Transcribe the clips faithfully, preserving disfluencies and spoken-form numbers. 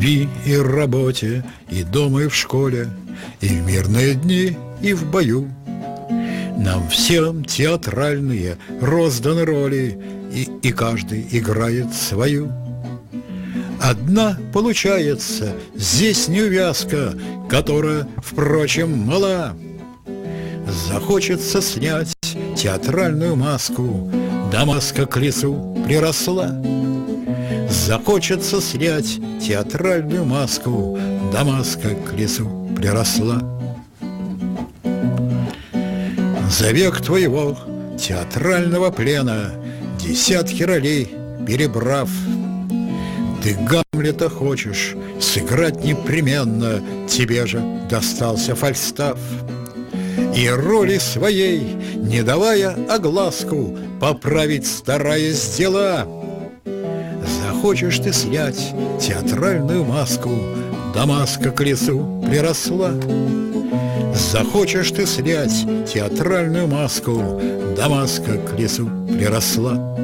любви и работе, и дома, и в школе, и в мирные дни, и в бою. Нам всем театральные розданы роли, и, и каждый играет свою. Одна получается здесь неувязка, которая, впрочем, мала. Захочется снять театральную маску, да маска к лицу приросла. Захочется снять театральную маску, да маска к лицу приросла. За век твоего театрального плена, десятки ролей перебрав, ты Гамлета хочешь сыграть непременно, тебе же достался Фальстаф. И роли своей, не давая огласку, поправить стараясь дела. Захочешь ты снять театральную маску, да маска к лицу приросла. Захочешь ты снять театральную маску, да маска к лицу приросла.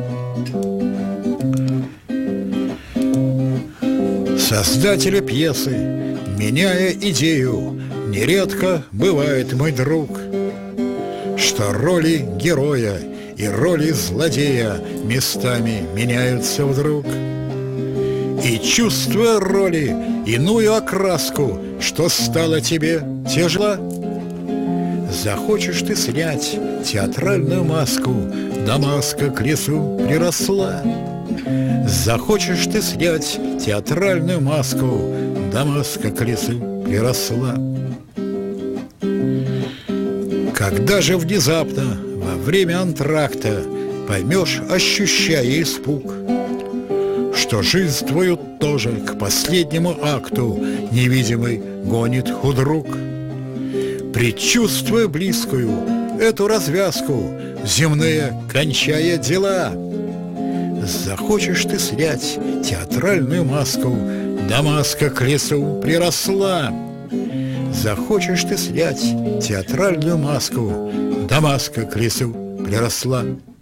Создатели пьесы, меняя идею, нередко бывает, мой друг, что роли героя и роли злодея местами меняются вдруг. И чувствуя роли иную окраску, что стало тебе тяжела, захочешь ты снять театральную маску, да маска к лицу приросла. Захочешь ты снять театральную маску, да маска к лицу приросла. Когда же внезапно во время антракта поймешь, ощущая испуг, что жизнь твою тоже к последнему акту невидимый гонит худрук, предчувствуя близкую эту развязку, земные кончая дела, захочешь ты снять театральную маску, да маска к лицу приросла. Захочешь ты снять театральную маску, да маска к лицу приросла.